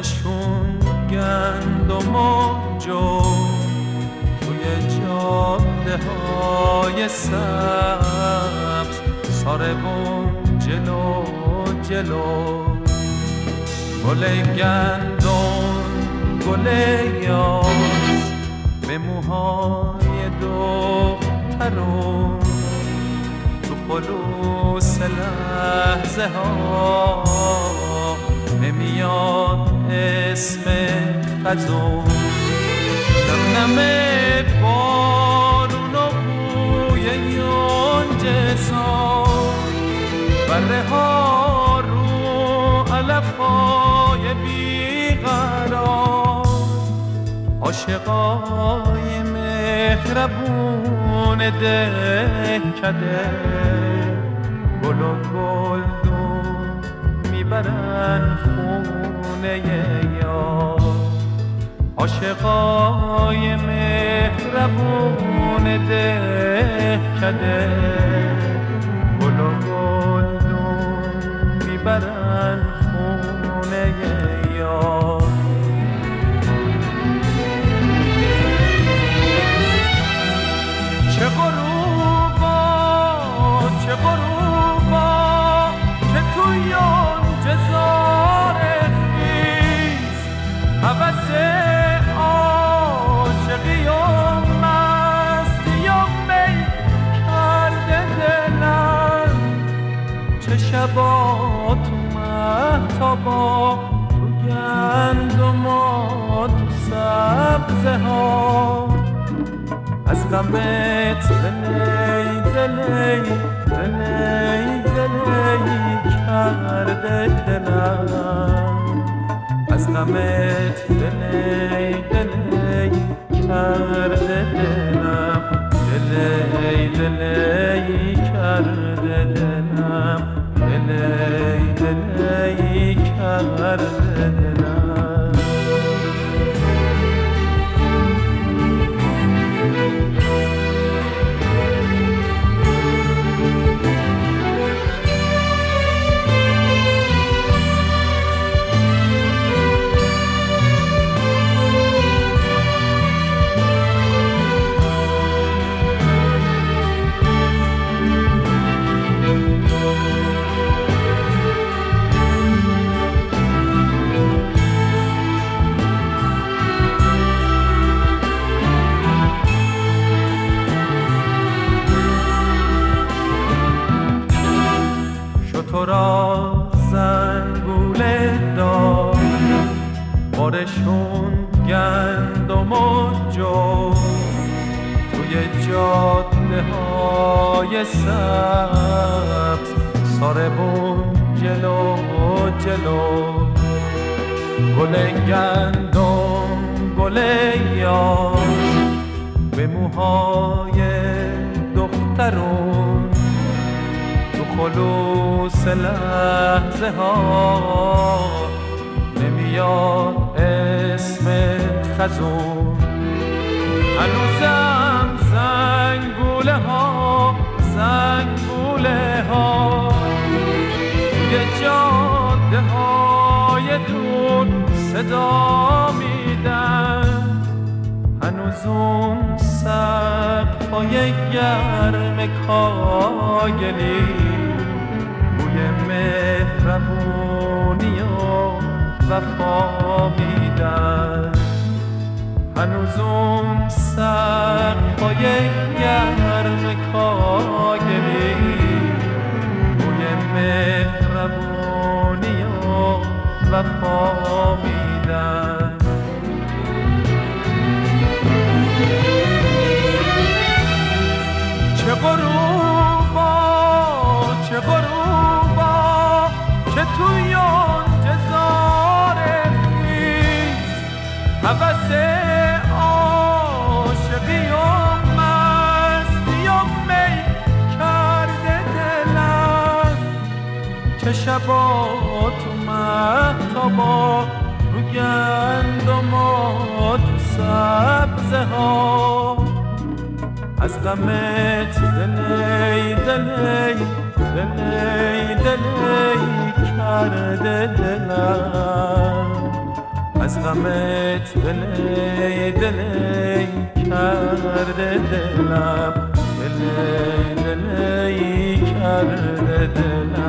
بارشون گندم و جو توی جاده های سبز ساربون جلو جلو گل گندم گل یاس به موهای دخترون تو خلوص لحظه ها نمیاد اسم خزون نمنم بارون و بوی یونجه سان بره ها رو علفای بیقرار عاشقای مهربون دهکده گل و گلدون میبرن خونه یار عاشقای مهربون دهکده گل و گلدون میبرن خونه یار چه غروبا چه غروبا که توی یونجه زار خیز هوس عاشقی و مستی و می کرده دلم چه شبا تو مهتابا تو گندم و تو سبزه ها از غمت دلی دلی دلی دلی کرده دلم از غمت دلی دلی کرده دلم دلی دلی کرده دلم دلی دلی کرده دلم تو را زنگوله دار بارشون گندم و جو توی جاده های سبز ساربون جلو جلو گل گندم گل یاس به موهای دخترون خلوص لحظه ها نمیاد اسم خزون هنوزم زنگوله ها توی جاده های دور صدا میدن هنوز اون سقفای گرم کاگلی بوی مهربونی و وفا میدن هنوز اون سقفای گرم کاگلی بوی مهربونی و وفا میدن چه غروبا چه غروبا که توی یونجه زار خیز هوس عاشقی و مستی و می کرده دلم چه شبا تو مهتابا تو گندم و تو سبزه ها از غمت دلی دلی دلی دلی کرده دلم از غمت دلی دلی کرده دلم، دلی دلی کرده دلم.